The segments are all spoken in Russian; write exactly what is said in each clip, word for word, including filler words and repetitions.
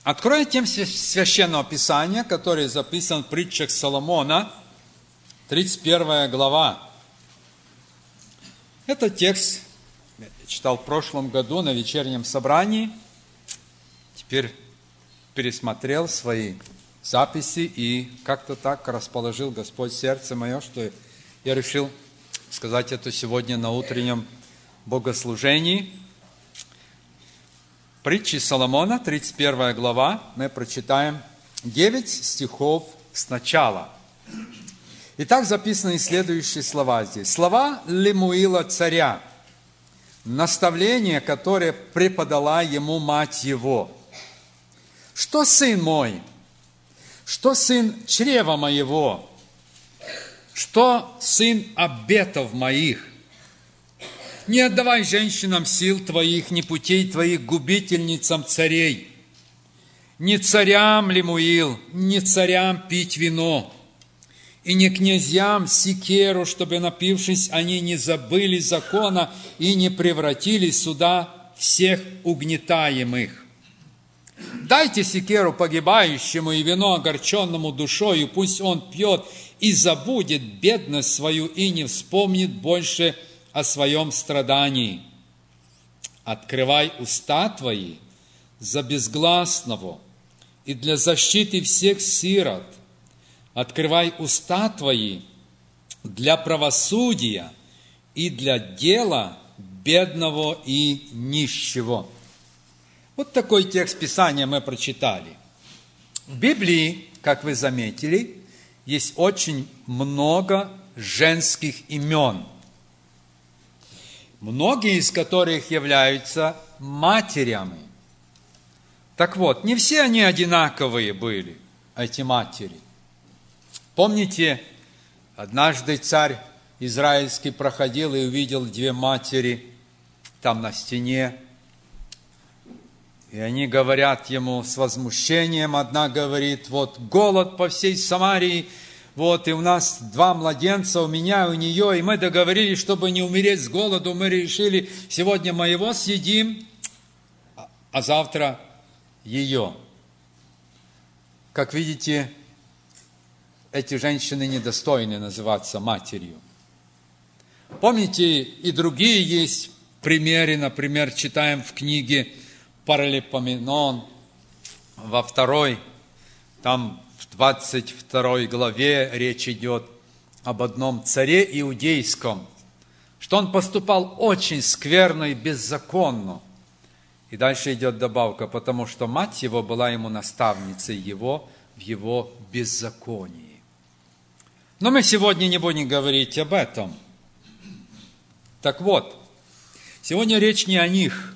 Открою текст Священного Писания, который записан в притчах Соломона, тридцать первая глава. Этот текст я читал в прошлом году на вечернем собрании. Теперь пересмотрел свои записи и как-то так расположил Господь сердце мое, что я решил сказать это сегодня на утреннем богослужении. Притчи Соломона, тридцать первая глава, мы прочитаем девять стихов сначала. Итак, записаны следующие слова здесь. Слова Лемуила царя, наставление, которое преподала ему мать его. Что, сын мой, что, сын чрева моего, что, сын обетов моих, не отдавай женщинам сил твоих, ни путей твоих губительницам царей, ни царям, Лемуил, ни царям пить вино, и не князьям секеру, чтобы, напившись, они не забыли закона и не превратили суда всех угнетаемых. Дайте секеру погибающему и вино огорченному душою, пусть он пьет и забудет бедность свою и не вспомнит больше о своем страдании. Открывай уста твои за безгласного и для защиты всех сирот. Открывай уста твои для правосудия и для дела бедного и нищего. Вот такой текст Писания мы прочитали. В Библии, как вы заметили, есть очень много женских имен, многие из которых являются матерями. Так вот, не все они одинаковые были, эти матери. Помните, однажды царь израильский проходил и увидел две матери там на стене. И они говорят ему с возмущением. Одна говорит: вот голод по всей Самарии, вот и у нас два младенца, у меня и у нее, и мы договорились, чтобы не умереть с голоду, мы решили, сегодня мы его съедим, а завтра ее. Как видите, эти женщины недостойны называться матерью. Помните, и другие есть примеры, например, читаем в книге Паралипоменон во второй, там в двадцать второй главе речь идет об одном царе иудейском, что он поступал очень скверно и беззаконно. И дальше идет добавка, потому что мать его была ему наставницей его в его беззаконии. Но мы сегодня не будем говорить об этом. Так вот, сегодня речь не о них.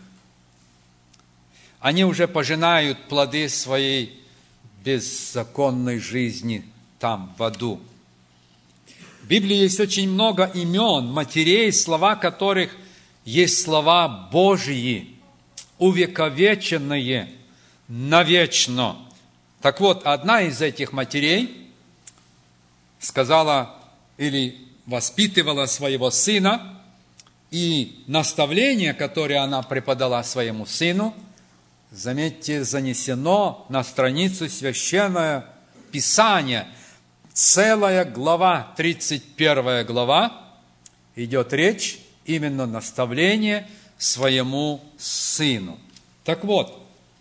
Они уже пожинают плоды своей беззаконной жизни там, в аду. В Библии есть очень много имен, матерей, слова которых есть слова Божьи, увековеченные навечно. Так вот, одна из этих матерей сказала или воспитывала своего сына, и наставление, которое она преподала своему сыну, заметьте, занесено на страницу Священного Писания. Целая глава, тридцать первая глава, идет речь именно наставление своему сыну. Так вот,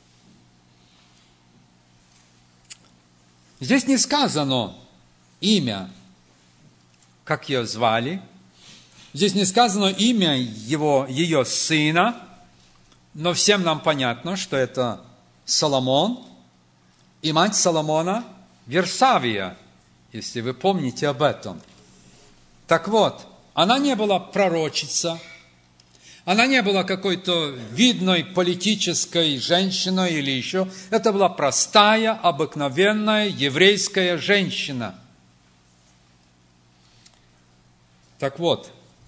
здесь не сказано имя, как ее звали. Здесь не сказано имя его, ее сына, но всем нам понятно, что это Соломон, и мать Соломона Версавия, если вы помните об этом. Так вот, она не была пророчица, она не была какой-то видной политической женщиной или еще. Это была простая, обыкновенная еврейская женщина. Так вот,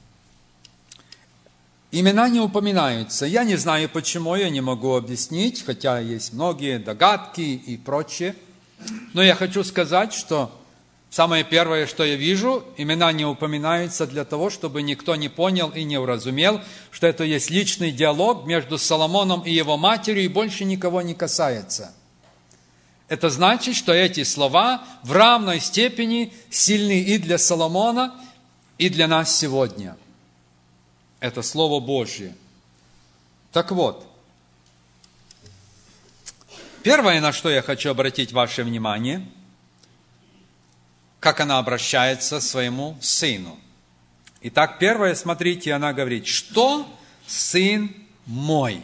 имена не упоминаются. Я не знаю почему, я не могу объяснить, хотя есть многие догадки и прочее. Но я хочу сказать, что самое первое, что я вижу, имена не упоминаются для того, чтобы никто не понял и не уразумел, что это есть личный диалог между Соломоном и его матерью, и больше никого не касается. Это значит, что эти слова в равной степени сильны и для Соломона, и для нас сегодня. Это Слово Божье. Так вот, первое, на что я хочу обратить ваше внимание, как она обращается к своему сыну. Итак, первое, смотрите, она говорит, что сын мой?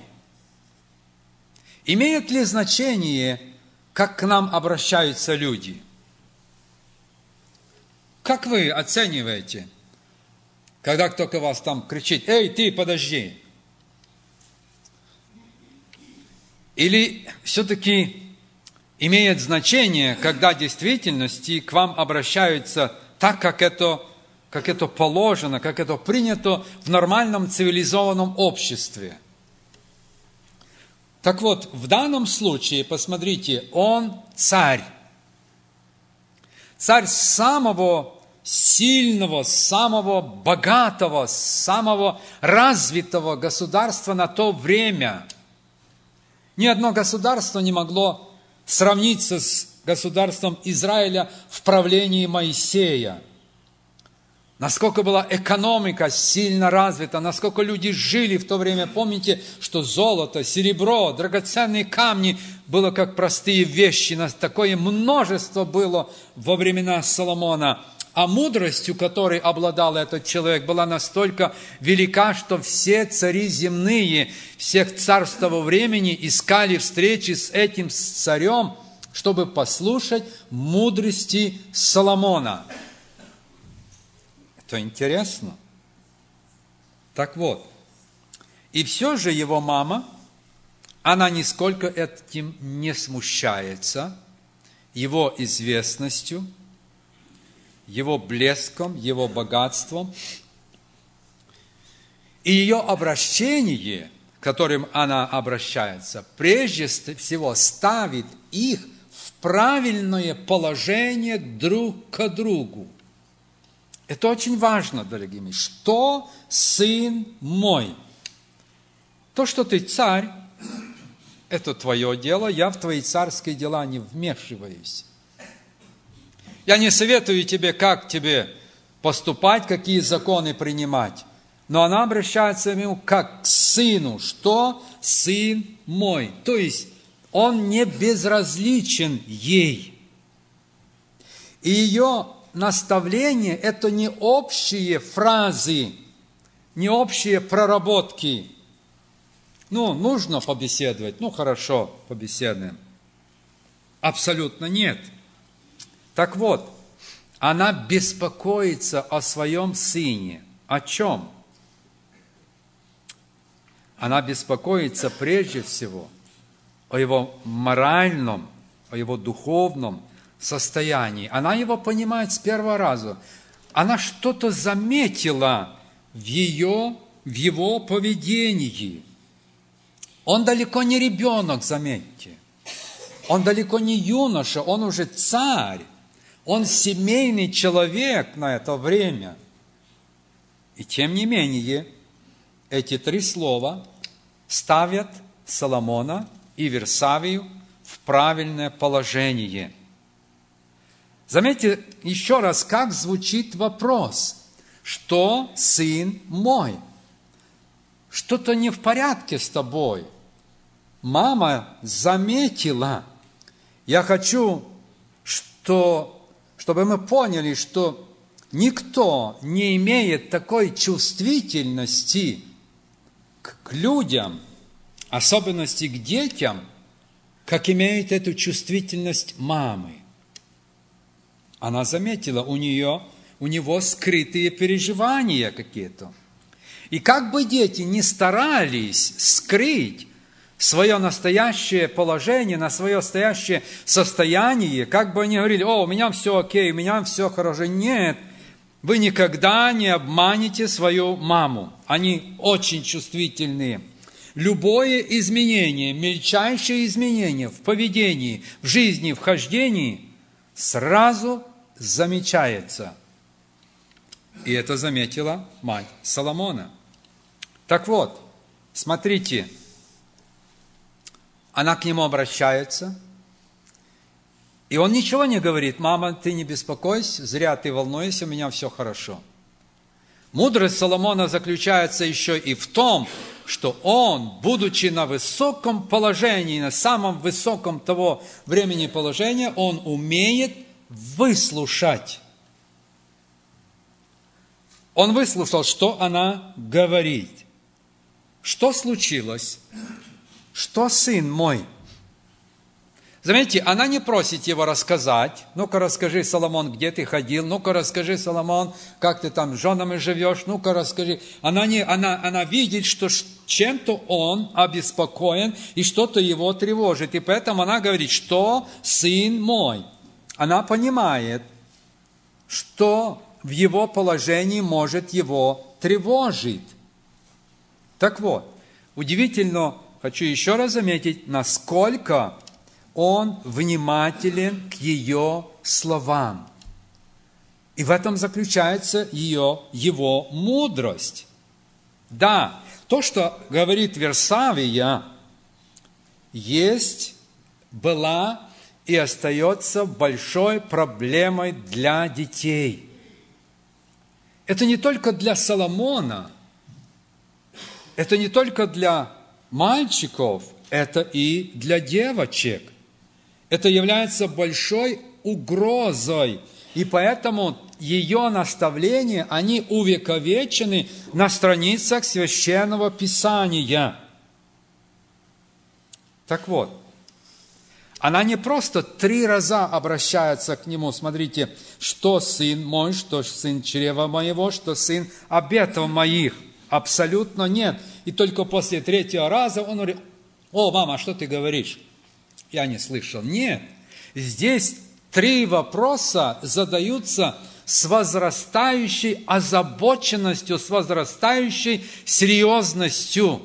Имеет ли значение, как к нам обращаются люди? Как вы оцениваете, когда кто-то вас там кричит, эй, ты, подожди? Или все-таки имеет значение, когда в действительности к вам обращаются так, как это, как это положено, как это принято в нормальном цивилизованном обществе? Так вот, в данном случае, посмотрите, он царь. Царь самого сильного, самого богатого, самого развитого государства на то время. Ни одно государство не могло сравниться с государством Израиля в правлении Моисея. Насколько была экономика сильно развита, насколько люди жили в то время. Помните, что золото, серебро, драгоценные камни было как простые вещи. Такое множество было во времена Соломона. А мудростью, которой обладал этот человек, была настолько велика, что все цари земные, всех царств того времени искали встречи с этим царем, чтобы послушать мудрости Соломона. Это интересно. Так вот, и все же его мама, она нисколько этим не смущается, его известностью, его блеском, его богатством. И ее обращение, к которым она обращается, прежде всего ставит их в правильное положение друг к другу. Это очень важно, дорогие мои. Что сын мой? То, что ты царь, это твое дело, я в твои царские дела не вмешиваюсь. Я не советую тебе, как тебе поступать, какие законы принимать. Но она обращается к нему как к сыну. Что сын мой? То есть, он не безразличен ей. И ее наставление – это не общие фразы, не общие проработки. Ну, нужно побеседовать. Ну, хорошо, побеседуем. Абсолютно нет. Так вот, она беспокоится о своем сыне. О чем? Она беспокоится прежде всего о его моральном, о его духовном состоянии. Она его понимает с первого раза. Она что-то заметила в, ее, в его поведении. Он далеко не ребенок, заметьте. Он далеко не юноша, он уже царь. Он семейный человек на это время. И тем не менее, эти три слова ставят Соломона и Версавию в правильное положение. Заметьте еще раз, как звучит вопрос. Что сын мой? Что-то не в порядке с тобой. Мама заметила. Я хочу, что... чтобы мы поняли, что никто не имеет такой чувствительности к людям, особенности к детям, как имеет эту чувствительность мамы. Она заметила, у нее, у него скрытые переживания какие-то. И как бы дети ни старались скрыть свое настоящее положение, на свое настоящее состояние, как бы они говорили, о, у меня все окей, у меня все хорошо. Нет, вы никогда не обманете свою маму. Они очень чувствительные. Любое изменение, мельчайшее изменение в поведении, в жизни, в хождении сразу замечается. И это заметила мать Соломона. Так вот, смотрите, она к нему обращается, И он ничего не говорит: мама, ты не беспокойся, зря ты волнуешься, у меня все хорошо. Мудрость Соломона заключается еще и в том, что он, будучи на высоком положении, на самом высоком того времени положения, он умеет выслушать. Он выслушал, что она говорит. Что случилось? Что, сын мой? Заметьте, она не просит его рассказать. Ну-ка расскажи, Соломон, где ты ходил? Ну-ка расскажи, Соломон, как ты там с женами живешь? Ну-ка расскажи. Она, не, она, она видит, что чем-то он обеспокоен и что-то его тревожит. И поэтому она говорит: что, сын мой? Она понимает, что в его положении может его тревожить. Так вот, удивительно, хочу еще раз заметить, насколько он внимателен к ее словам. И в этом заключается ее, его мудрость. Да, то, что говорит Версавия, есть, была и остается большой проблемой для детей. Это не только для Соломона, это не только для мальчиков, это и для девочек. Это является большой угрозой, и поэтому ее наставления, они увековечены на страницах Священного Писания. Так вот, она не просто три раза обращается к нему: смотрите, что сын мой, что сын чрева моего, что сын обетов моих. Абсолютно нет. И только после третьего раза он говорит: о, мама, что ты говоришь? Я не слышал. Нет. Здесь три вопроса задаются с возрастающей озабоченностью, с возрастающей серьезностью,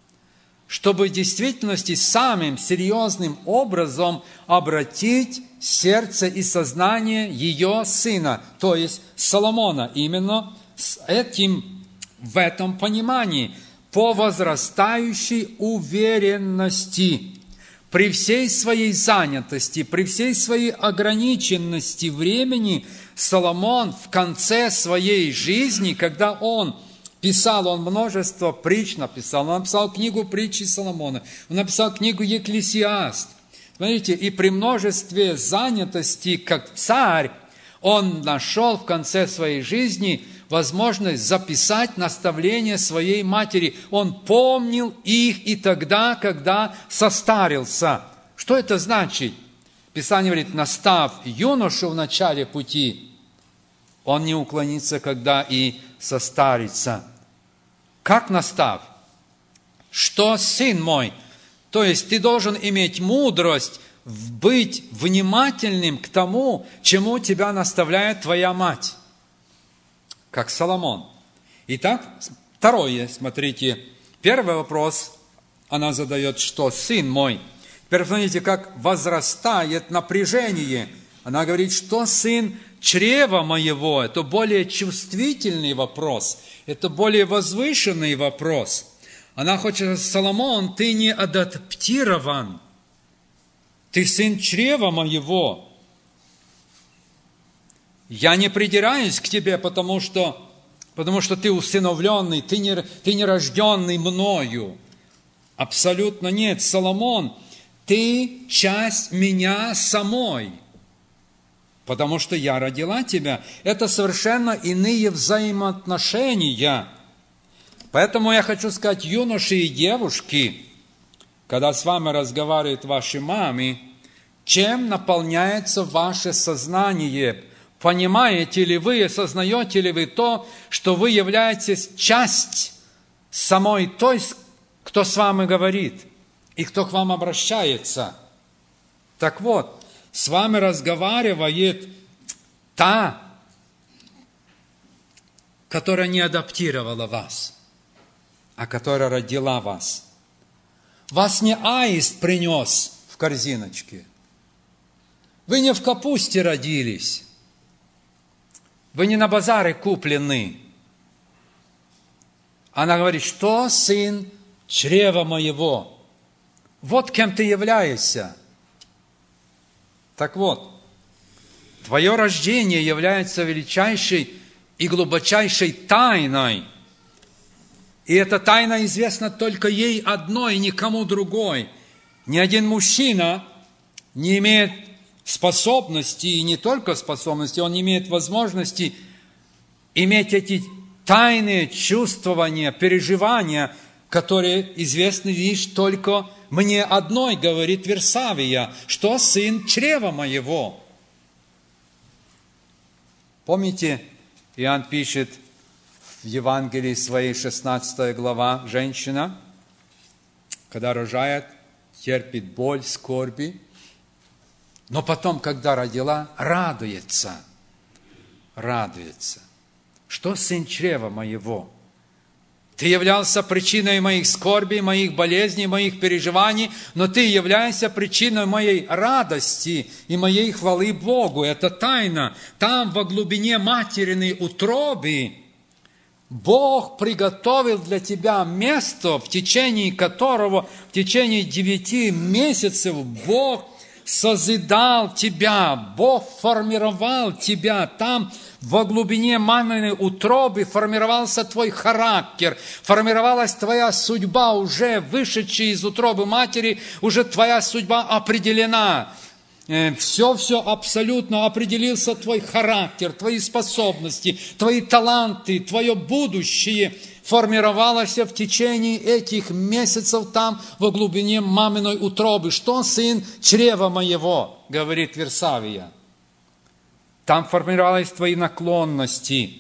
чтобы в действительности самым серьезным образом обратить сердце и сознание ее сына, то есть Соломона, именно с этим, в этом понимании, по возрастающей уверенности. При всей своей занятости, при всей своей ограниченности времени, Соломон в конце своей жизни, когда он писал, он множество притч написал, он написал книгу притчи Соломона, он написал книгу Екклесиаст. Смотрите, и при множестве занятости, как царь, он нашел в конце своей жизни возможность записать наставления своей матери. Он помнил их и тогда, когда состарился. Что это значит? Писание говорит: настав юношу в начале пути, он не уклонится, когда и состарится. Как настав? Что, сын мой? То есть ты должен иметь мудрость быть внимательным к тому, чему тебя наставляет твоя мать. Как Соломон. Итак, второе, смотрите. Первый вопрос она задает: что, сын мой? Теперь смотрите, как возрастает напряжение. Она говорит: что, сын чрева моего? Это более чувствительный вопрос. Это более возвышенный вопрос. Она хочет: Соломон, ты не адаптирован. Ты сын чрева моего. Я не придираюсь к тебе, потому что, потому что ты усыновленный, ты не, ты не рожденный мною. Абсолютно нет. Соломон, ты часть меня самой, потому что я родила тебя. Это совершенно иные взаимоотношения. Поэтому я хочу сказать, юноши и девушки, когда с вами разговаривают ваши мамы, чем наполняется ваше сознание? Понимаете ли вы, осознаете ли вы то, что вы являетесь часть самой той, кто с вами говорит и кто к вам обращается? Так вот, с вами разговаривает та, которая не адаптировала вас, а которая родила вас. Вас не аист принес в корзиночке. Вы не в капусте родились. Вы не на базаре куплены. Она говорит: что, сын чрева моего? Вот кем ты являешься. Так вот, твое рождение является величайшей и глубочайшей тайной. И эта тайна известна только ей одной, никому другой. Ни один мужчина не имеет способности, и не только способности, он не имеет возможности иметь эти тайные чувствования, переживания, которые известны лишь только мне одной, говорит Версавия, что сын чрева моего. Помните, Иоанн пишет в Евангелии своей, шестнадцатая глава, женщина, когда рожает, терпит боль, скорби, но потом, когда родила, радуется, радуется. Что сын чрева моего? Ты являлся причиной моих скорбей, моих болезней, моих переживаний, но ты являешься причиной моей радости и моей хвалы Богу. Это тайна. Там, во глубине материной утробы, Бог приготовил для тебя место, в течение которого, в течение девяти месяцев Бог созидал тебя, Бог формировал тебя. Там, во глубине маминой утробы, формировался твой характер, формировалась твоя судьба, уже вышедшая из утробы матери, уже твоя судьба определена. Все-все абсолютно определился твой характер, твои способности, твои таланты, твое будущее формировалось в течение этих месяцев там, во глубине маминой утробы. Что сын чрева моего, говорит Версавия. Там формировались твои наклонности.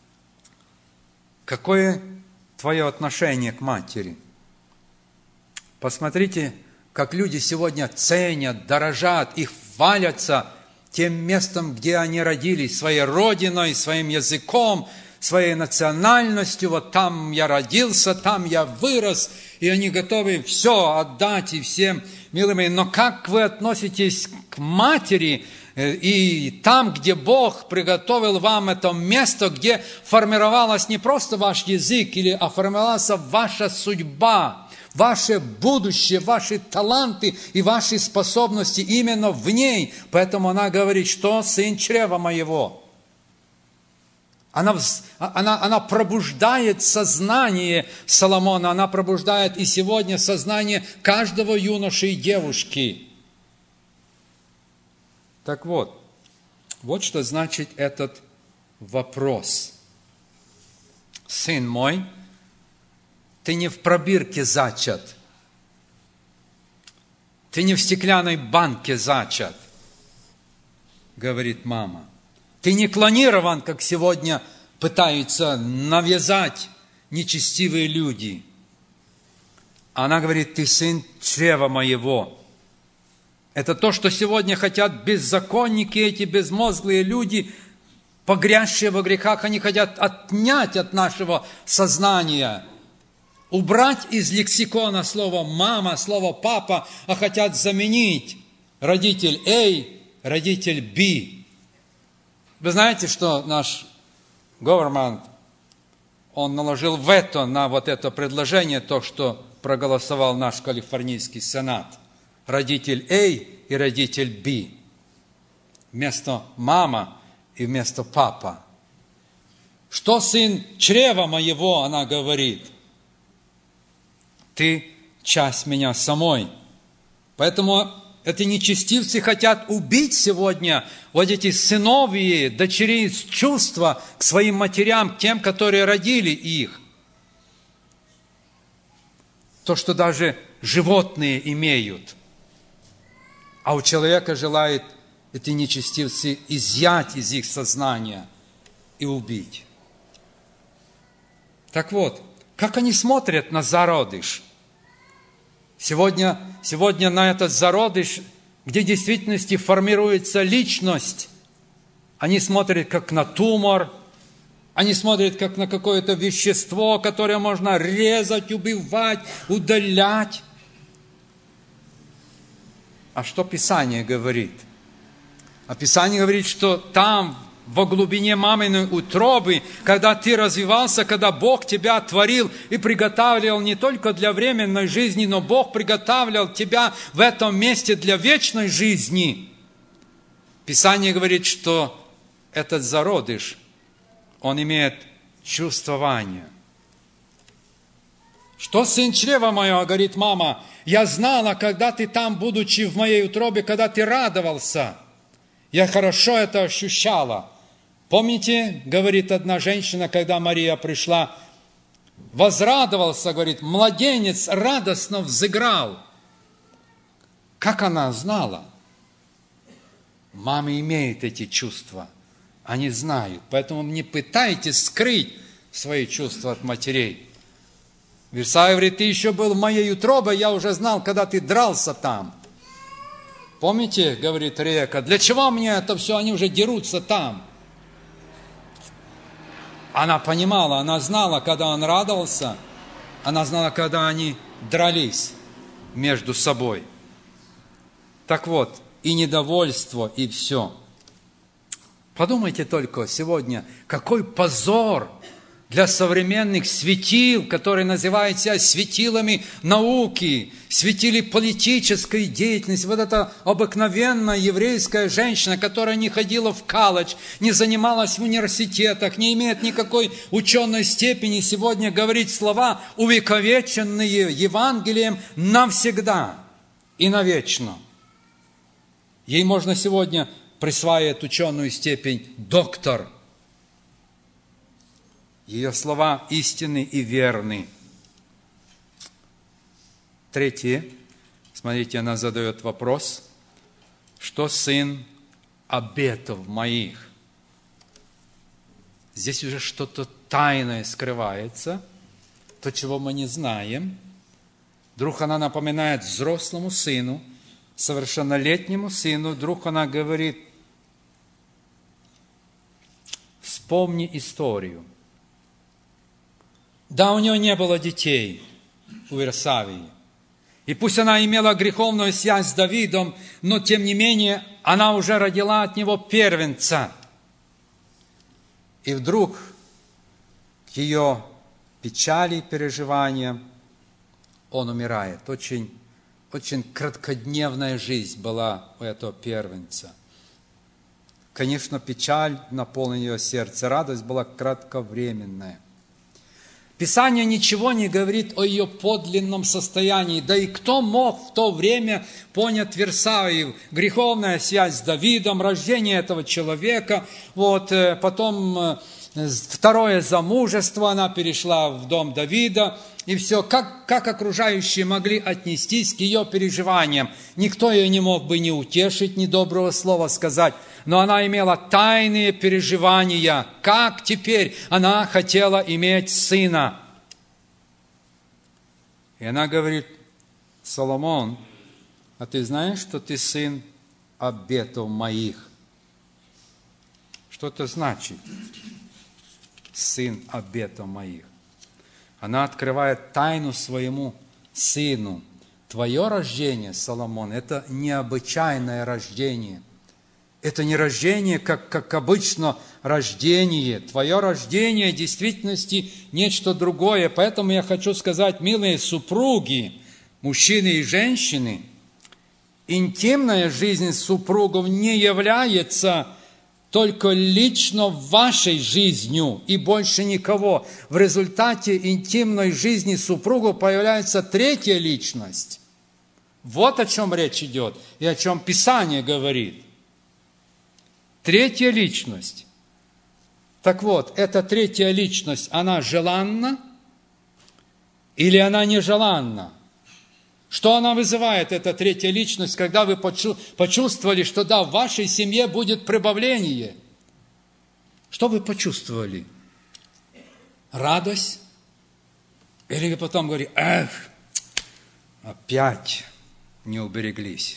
Какое твое отношение к матери? Посмотрите, как люди сегодня ценят, дорожат и хвалятся тем местом, где они родились, своей родиной, своим языком, своей национальностью. Вот там я родился, там я вырос, и они готовы все отдать и всем милыми. Но как вы относитесь к матери и там, где Бог приготовил вам это место, где формировалась не просто ваш язык, а формировалась ваша судьба, ваше будущее, ваши таланты и ваши способности именно в ней. Поэтому она говорит, что сын чрева моего. Она, она, она пробуждает сознание Соломона, она пробуждает и сегодня сознание каждого юноши и девушки. Так вот, вот что значит этот вопрос. Сын мой, ты не в пробирке зачат, ты не в стеклянной банке зачат, говорит мама. Ты не клонирован, как сегодня пытаются навязать нечестивые люди. Она говорит, ты сын чрева моего. Это то, что сегодня хотят беззаконники, эти безмозглые люди, погрязшие во грехах, они хотят отнять от нашего сознания, убрать из лексикона слово «мама», слово «папа», а хотят заменить родитель A, родитель B. Вы знаете, что наш government, он наложил вето на вот это предложение, то, что проголосовал наш Калифорнийский Сенат. Родитель A и родитель B. Вместо мама и вместо папа. Что сын чрева моего, она говорит. Ты часть меня самой. Поэтому эти нечестивцы хотят убить сегодня вот эти сыновьи, дочерей чувства к своим матерям, к тем, которые родили их. То, что даже животные имеют. А у человека желают эти нечестивцы изъять из их сознания и убить. Так вот, как они смотрят на зародыш? Сегодня, сегодня на этот зародыш, где в действительности формируется личность, они смотрят как на тумор, они смотрят как на какое-то вещество, которое можно резать, убивать, удалять. А что Писание говорит? А Писание говорит, что там, во глубине маминой утробы, когда ты развивался, когда Бог тебя творил и приготавливал не только для временной жизни, но Бог приготавливал тебя в этом месте для вечной жизни. Писание говорит, что этот зародыш, он имеет чувствование. Что сын чрева мое, говорит мама, я знала, когда ты там, будучи в моей утробе, когда ты радовался. Я хорошо это ощущала. Помните, говорит одна женщина, когда Мария пришла, возрадовался, говорит, младенец радостно взыграл. Как она знала? Мамы имеют эти чувства. Они знают. Поэтому не пытайтесь скрыть свои чувства от матерей. Версавия говорит, ты еще был в моей утробе, я уже знал, когда ты дрался там. Помните, говорит Ревекка, для чего мне это все, они уже дерутся там. Она понимала, она знала, когда он радовался, она знала, когда они дрались между собой. Так вот, и недовольство, и все. Подумайте только сегодня, какой позор для современных светил, которые называют себя светилами науки, светили политической деятельности. Вот эта обыкновенная еврейская женщина, которая не ходила в колледж, не занималась в университетах, не имеет никакой ученой степени, сегодня говорит слова, увековеченные Евангелием навсегда и навечно. Ей можно сегодня присваивать ученую степень доктор. Ее слова истинны и верны. Третье. Смотрите, она задает вопрос. Что сын обетов моих? Здесь уже что-то тайное скрывается, то, чего мы не знаем. Вдруг она напоминает взрослому сыну, совершеннолетнему сыну, вдруг она говорит, вспомни историю. Да, у нее не было детей, у Версавии. И пусть она имела греховную связь с Давидом, но тем не менее она уже родила от него первенца. И вдруг к ее печали и переживаниям он умирает. Очень, очень краткодневная жизнь была у этого первенца. Конечно, печаль наполнила ее сердце, радость была кратковременная. Писание ничего не говорит о ее подлинном состоянии. Да и кто мог в то время понять Версавию? Греховная связь с Давидом, рождение этого человека. Вот, потом второе замужество, она перешла в дом Давида. И все, как, как окружающие могли отнестись к ее переживаниям? Никто ее не мог бы ни утешить, ни доброго слова сказать. Но она имела тайные переживания. Как теперь она хотела иметь сына? И она говорит, Соломон, а ты знаешь, что ты сын обетов моих? Что это значит? Сын обетов моих. Она открывает тайну своему сыну. Твое рождение, Соломон, это необычайное рождение. Это не рождение, как, как обычно рождение. Твое рождение в действительности нечто другое. Поэтому я хочу сказать, милые супруги, мужчины и женщины, интимная жизнь супругов не является только лично вашей жизнью и больше никого. В результате интимной жизни супругов появляется третья личность. Вот о чем речь идет и о чем Писание говорит. Третья личность. Так вот, эта третья личность, она желанна или она нежеланна? Что она вызывает, эта третья личность, когда вы почувствовали, что да, в вашей семье будет прибавление? Что вы почувствовали? Радость? Или вы потом говорите, эх, опять не убереглись?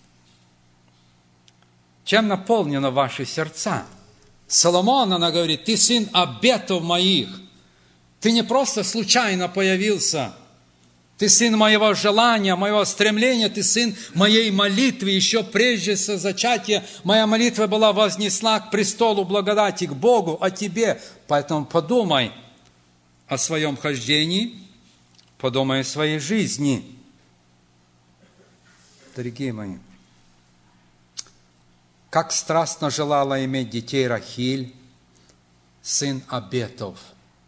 Чем наполнены ваши сердца? Соломон, она говорит, ты сын обетов моих. Ты не просто случайно появился. Ты сын моего желания, моего стремления. Ты сын моей молитвы. Еще прежде зачатия моя молитва была вознесла к престолу благодати, к Богу, о тебе. Поэтому подумай о своем хождении, подумай о своей жизни. Дорогие мои, как страстно желала иметь детей Рахиль, сын обетов.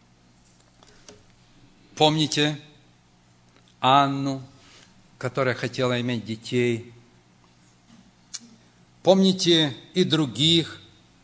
Помните Анну, которая хотела иметь детей? Помните и других?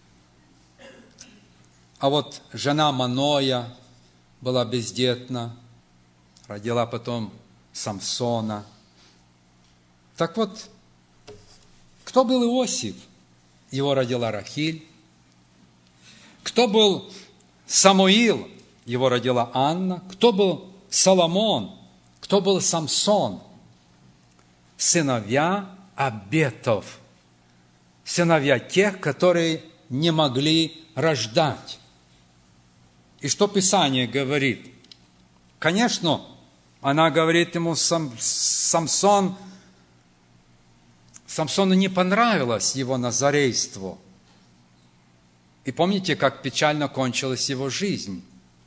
А вот жена Маноя была бездетна, родила потом Самсона. Так вот, кто был Иосиф? Его родила Рахиль. Кто был Самуил? Его родила Анна. Кто был Соломон? Кто был Самсон? Сыновья обетов. Сыновья тех, которые не могли рождать. И что Писание говорит? Конечно, она говорит ему, Сам, Самсон, Самсону не понравилось его назарейство. И помните, как печально кончилась его жизнь?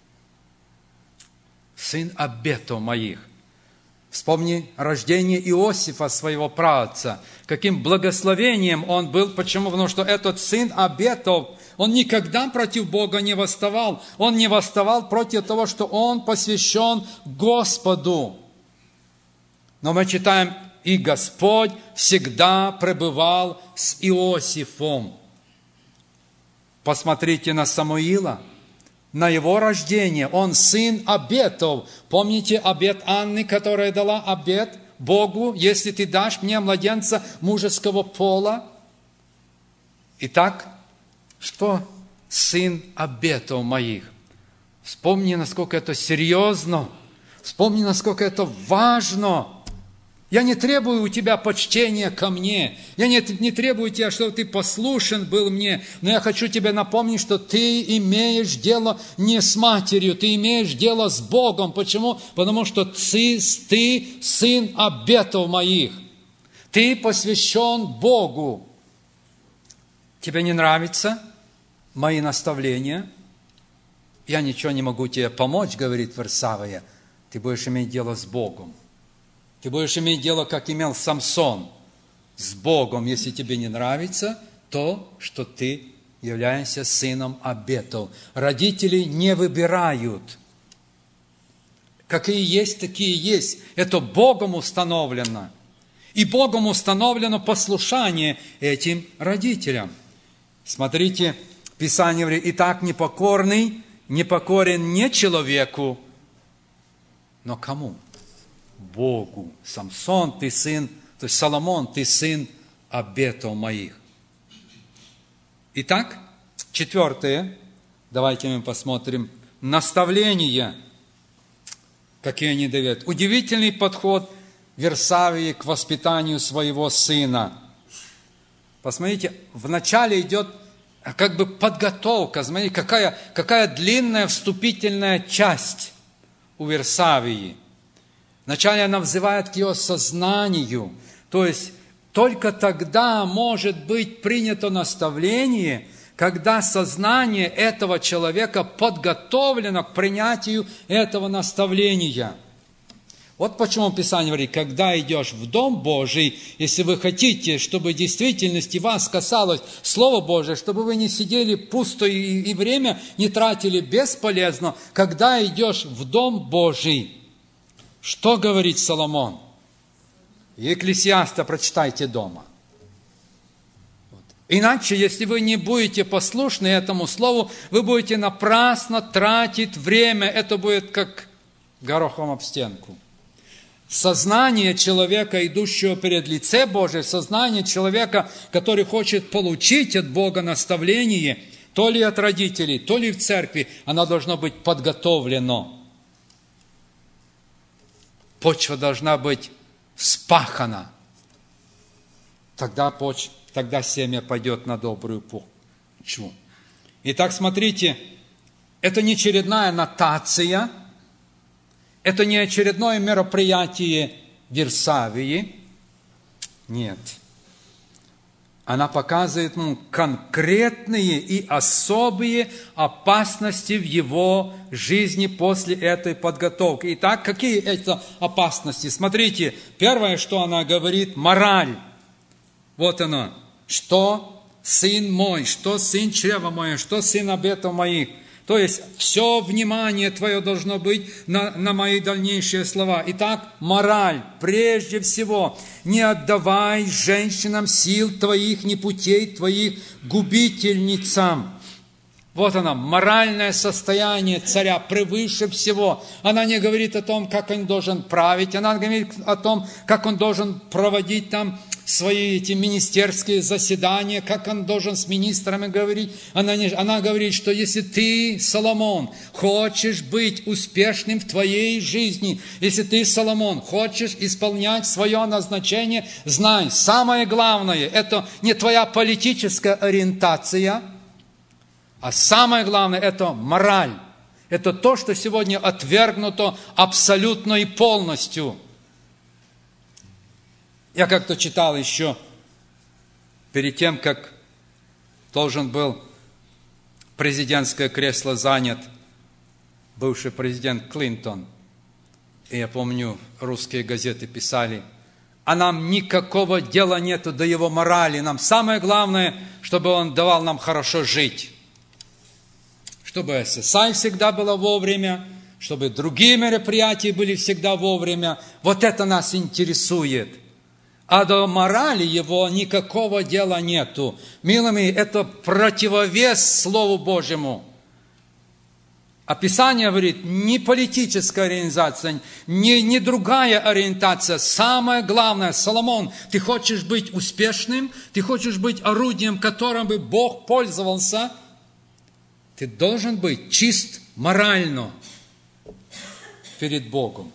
Сын обетов моих. Вспомни рождение Иосифа, своего праотца. Каким благословением он был. Почему? Потому что этот сын обетов, он никогда против Бога не восставал. Он не восставал против того, что он посвящен Господу. Но мы читаем, и Господь всегда пребывал с Иосифом. Посмотрите на Самуила, на его рождение. Он сын обетов. Помните обет Анны, которая дала обет Богу, если ты дашь мне младенца мужеского пола? Итак, что сын обетов моих? Вспомни, насколько это серьезно. Вспомни, насколько это важно. Я не требую у тебя почтения ко мне. Я не, не требую у тебя, чтобы ты послушен был мне. Но я хочу тебе напомнить, что ты имеешь дело не с матерью, ты имеешь дело с Богом. Почему? Потому что ты, ты сын обетов моих. Ты посвящен Богу. Тебе не нравятся мои наставления? Я ничего не могу тебе помочь, говорит Варсавия. Ты будешь иметь дело с Богом. Ты будешь иметь дело, как имел Самсон, с Богом, если тебе не нравится то, что ты являешься сыном обетов. Родители не выбирают. Какие есть, такие есть. Это Богом установлено. И Богом установлено послушание этим родителям. Смотрите, Писание говорит, «Итак, непокорный, непокорен не человеку, но кому? Богу. Самсон, ты сын, то есть Соломон, ты сын обетов моих». Итак, четвертое, давайте мы посмотрим, наставления, какие они дают. Удивительный подход Версавии к воспитанию своего сына. Посмотрите, вначале идет как бы подготовка. Смотрите, какая, какая длинная вступительная часть у Версавии. Вначале она взывает к ее сознанию. То есть, только тогда может быть принято наставление, когда сознание этого человека подготовлено к принятию этого наставления. Вот почему Писание говорит, когда идешь в Дом Божий, если вы хотите, чтобы в действительности вас касалось Слово Божие, чтобы вы не сидели пусто и, и время не тратили бесполезно, когда идешь в Дом Божий, что говорит Соломон? Екклесиаста прочитайте дома. Вот. Иначе, если вы не будете послушны этому слову, вы будете напрасно тратить время. Это будет как горохом об стенку. Сознание человека, идущего перед лице Божие, сознание человека, который хочет получить от Бога наставление, то ли от родителей, то ли в церкви, оно должно быть подготовлено. Почва должна быть вспахана. Тогда, почва, тогда семя пойдет на добрую почву. Итак, смотрите, это не очередная нотация, это не очередное мероприятие Версавии. Нет. Она показывает ему конкретные и особые опасности в его жизни после этой подготовки. Итак, какие это опасности? Смотрите, первое, что она говорит, мораль. Вот она. Что сын мой, что сын чрева мое, что сын обетов моих. То есть, все внимание твое должно быть на, на мои дальнейшие слова. Итак, мораль. Прежде всего, не отдавай женщинам сил твоих, ни путей твоих губительницам. Вот она, моральное состояние царя превыше всего. Она не говорит о том, как он должен править, она говорит о том, как он должен проводить там свои эти министерские заседания, как он должен с министрами говорить. Она, не, она говорит, что если ты, Соломон, хочешь быть успешным в твоей жизни, если ты, Соломон, хочешь исполнять свое назначение, знай, самое главное, это не твоя политическая ориентация, а самое главное, это мораль. Это то, что сегодня отвергнуто абсолютно и полностью. Я как-то читал еще, перед тем, как должен был президентское кресло занят бывший президент Клинтон. И я помню, русские газеты писали, а нам никакого дела нету до его морали. Нам самое главное, чтобы он давал нам хорошо жить. Чтобы эс эс ай всегда было вовремя, чтобы другие мероприятия были всегда вовремя. Вот это нас интересует. А до морали его никакого дела нету. Милыми, это противовес Слову Божьему. А Писание говорит, не политическая ориентация, не, не другая ориентация. Самое главное, Соломон, ты хочешь быть успешным, ты хочешь быть орудием, которым бы Бог пользовался, ты должен быть чист морально перед Богом.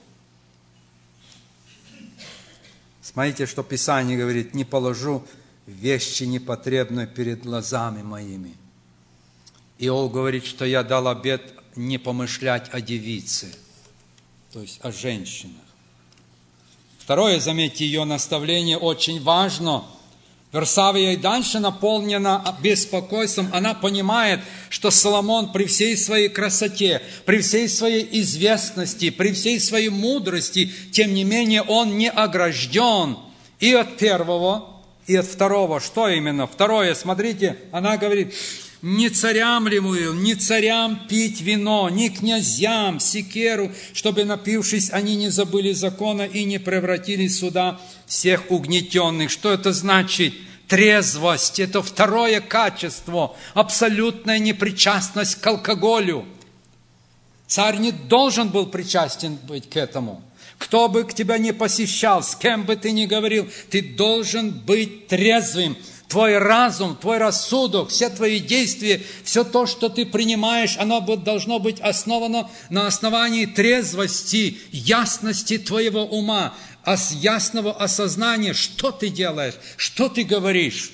Смотрите, что Писание говорит, не положу вещи непотребные перед глазами моими. Иов говорит, что я дал обет не помышлять о девице, то есть о женщинах. Второе, заметьте, ее наставление очень важно. Версавия и дальше наполнена беспокойством. Она понимает, что Соломон при всей своей красоте, при всей своей известности, при всей своей мудрости, тем не менее, он не огражден и от первого, и от второго. Что именно? Второе, смотрите, она говорит, не царям лимую, не царям пить вино, не князьям секеру, чтобы, напившись, они не забыли закона и не превратили сюда всех угнетенных. Что это значит? Трезвость – это второе качество, абсолютная непричастность к алкоголю. Царь не должен был причастен быть к этому. Кто бы к тебя ни посещал, с кем бы ты ни говорил, ты должен быть трезвым. Твой разум, твой рассудок, все твои действия, все то, что ты принимаешь, оно должно быть основано на основании трезвости, ясности твоего ума, ясного осознания, что ты делаешь, что ты говоришь.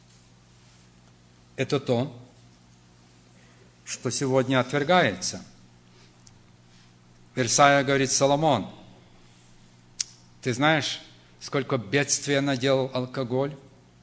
Это то, что сегодня отвергается. Версавия говорит, Соломон, ты знаешь, сколько бедствия наделал алкоголь?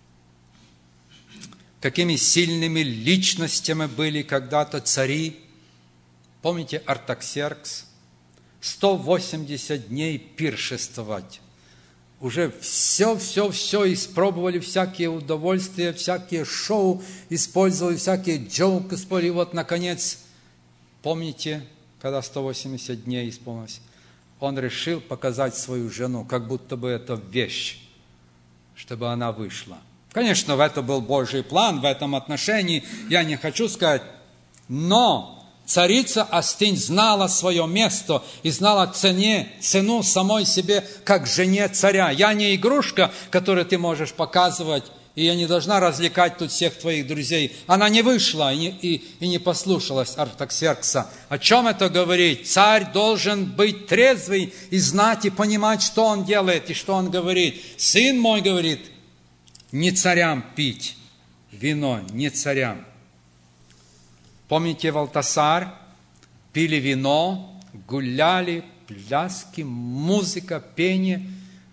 Какими сильными личностями были когда-то цари. Помните Артаксеркс? сто восемьдесят дней пиршествовать. Уже все, все, все испробовали, всякие удовольствия, всякие шоу использовали, всякие джоуки использовали. И вот, наконец, помните, когда сто восемьдесят дней исполнилось, он решил показать свою жену, как будто бы это вещь, чтобы она вышла. Конечно, в это был Божий план, в этом отношении, я не хочу сказать, но царица Астинь знала свое место и знала цене, цену самой себе, как жене царя. Я не игрушка, которую ты можешь показывать, и я не должна развлекать тут всех твоих друзей. Она не вышла и не, и, и не послушалась Артаксеркса. О чем это говорит? Царь должен быть трезвый и знать и понимать, что он делает и что он говорит. Сын мой говорит, не царям пить вино, не царям. Помните Валтасар? Пили вино, гуляли, пляски, музыка, пение.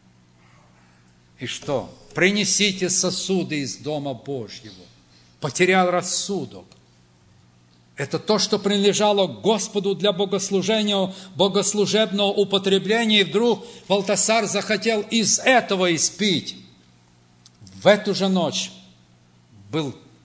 И что? Принесите сосуды из дома Божьего. Потерял рассудок. Это то, что принадлежало Господу для богослужения, богослужебного употребления. И вдруг Валтасар захотел из этого испить. В эту же ночь был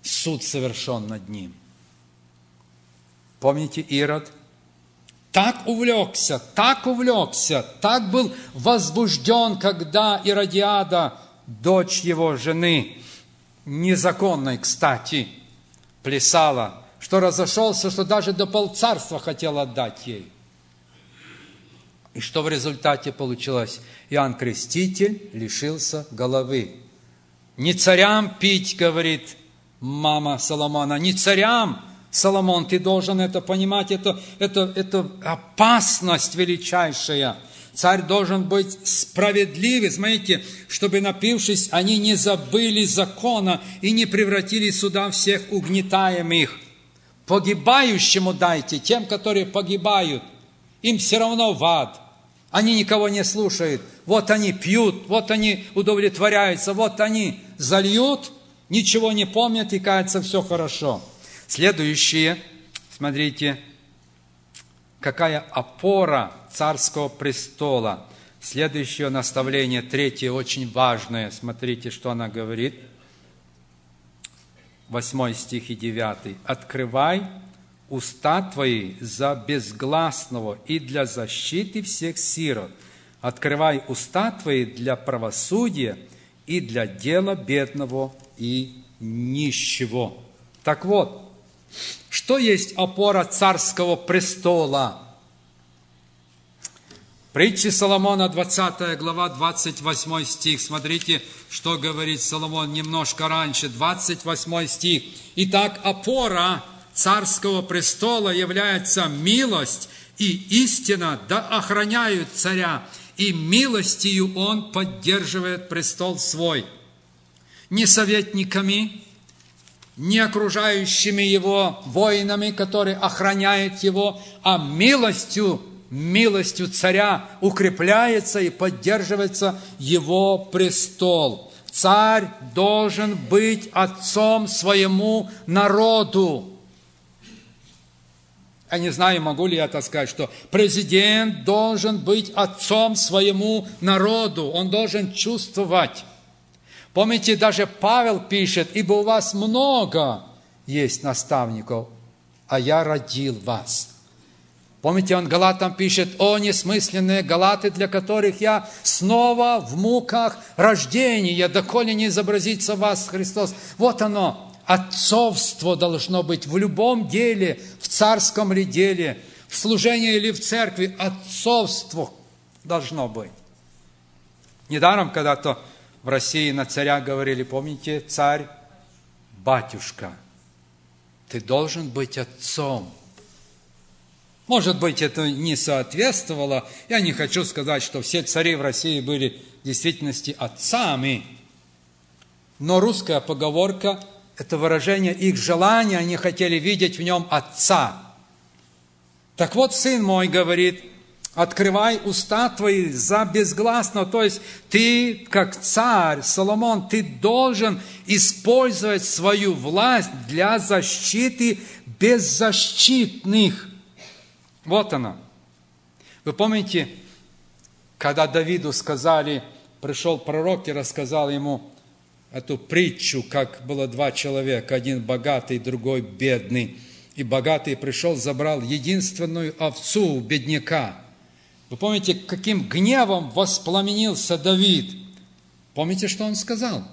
суд совершен над ним. Помните Ирод? Так увлекся, так увлекся, так был возбужден, когда Иродиада, дочь его жены, незаконной, кстати, плясала, что разошелся, что даже до полцарства хотел отдать ей. И что в результате получилось? Иоанн Креститель лишился головы. Не царям пить, говорит мама Соломона, не царям, Соломон, ты должен это понимать, это, это, это опасность величайшая. Царь должен быть справедливый. Смотрите, чтобы, напившись, они не забыли закона и не превратили сюда всех угнетаемых. Погибающему дайте, тем, которые погибают. Им все равно в ад. Они никого не слушают. Вот они пьют, вот они удовлетворяются, вот они зальют, ничего не помнят и, кажется, все хорошо. Следующее, смотрите, какая опора царского престола. Следующее наставление, третье, очень важное. Смотрите, что она говорит. Восьмой стих и девятый. «Открывай уста твои за безгласного и для защиты всех сирот. Открывай уста твои для правосудия и для дела бедного и нищего». Так вот, что есть опора царского престола? Притчи Соломона, двадцатая глава, двадцать восьмой стих. Смотрите, что говорит Соломон немножко раньше, двадцать восьмой стих. «Итак, опора царского престола является милость и истина, да охраняют царя, и милостью он поддерживает престол свой. Не советниками, не окружающими его воинами, которые охраняют его, а милостью, милостью царя укрепляется и поддерживается его престол. Царь должен быть отцом своему народу. Я не знаю, могу ли я так сказать, что президент должен быть отцом своему народу. Он должен чувствовать. Помните, даже Павел пишет: «Ибо у вас много есть наставников, а я родил вас». Помните, он Галатам пишет: «О, несмысленные Галаты, для которых я снова в муках рождения, доколе не изобразится вас Христос». Вот оно, отцовство должно быть в любом деле, в царском ли деле, в служении или в церкви, отцовство должно быть. Недаром когда-то в России на царя говорили, помните, царь, батюшка, ты должен быть отцом. Может быть, это не соответствовало. Я не хочу сказать, что все цари в России были в действительности отцами. Но русская поговорка – это выражение их желания, они хотели видеть в нем отца. Так вот, сын мой говорит: открывай уста твои за безгласного. То есть ты, как царь Соломон, ты должен использовать свою власть для защиты беззащитных. Вот она. Вы помните, когда Давиду сказали, пришел пророк и рассказал ему эту притчу, как было два человека, один богатый, другой бедный. И богатый пришел, забрал единственную овцу у бедняка. Вы помните, каким гневом воспламенился Давид? Помните, что он сказал?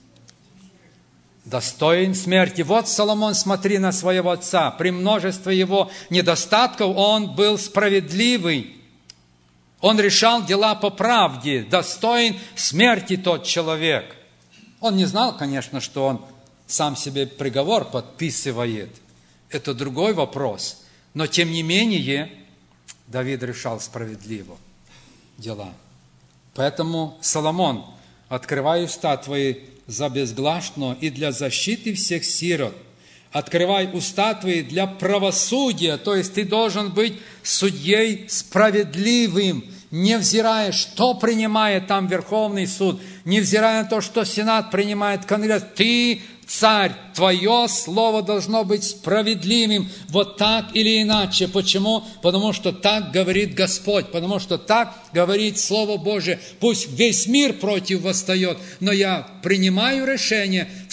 Достоин смерти. Вот, Соломон, смотри на своего отца. При множестве его недостатков он был справедливый. Он решал дела по правде. Достоин смерти тот человек. Он не знал, конечно, что он сам себе приговор подписывает. Это другой вопрос. Но, тем не менее, Давид решал справедливо дела. Поэтому, Соломон, открывай уста твои за безгласного и для защиты всех сирот. Открывай уста твои для правосудия, то есть ты должен быть судьей справедливым, невзирая, что принимает там Верховный суд, невзирая на то, что Сенат принимает, Конгресс. Ты царь, твое слово должно быть справедливым, вот так или иначе. Почему? Потому что так говорит Господь, потому что так говорит Слово Божие. Пусть весь мир против восстает, но я принимаю решение в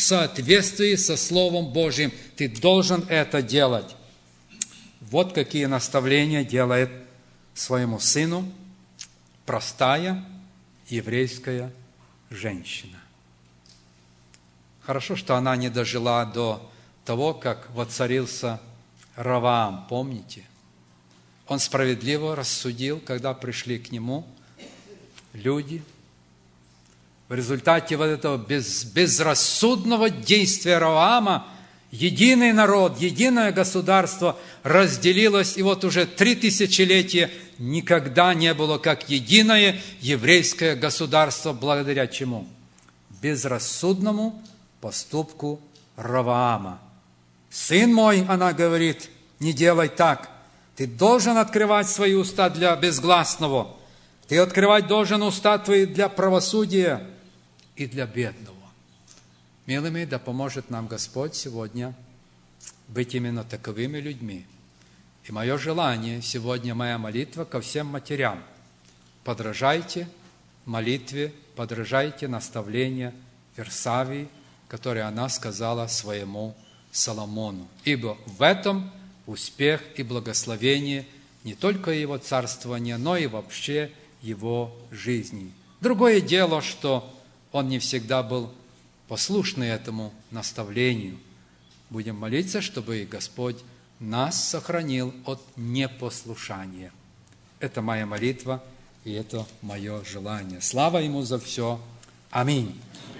соответствии со Словом Божьим. Ты должен это делать. Вот какие наставления делает своему сыну простая еврейская женщина. Хорошо, что она не дожила до того, как воцарился Раваам, помните? Он справедливо рассудил, когда пришли к нему люди. В результате вот этого без, безрассудного действия Раваама единый народ, единое государство разделилось, и вот уже три тысячелетия никогда не было как единое еврейское государство. Благодаря чему? Безрассудному поступку Раваама. «Сын мой, — она говорит, — не делай так. Ты должен открывать свои уста для безгласного. Ты открывать должен уста твои для правосудия и для бедного». Милыми, да поможет нам Господь сегодня быть именно таковыми людьми. И мое желание сегодня, моя молитва ко всем матерям: подражайте молитве, подражайте наставлению Версавии, которое она сказала своему Соломону. Ибо в этом успех и благословение не только его царствования, но и вообще его жизни. Другое дело, что он не всегда был послушный этому наставлению. Будем молиться, чтобы Господь нас сохранил от непослушания. Это моя молитва, и это мое желание. Слава Ему за все. Аминь.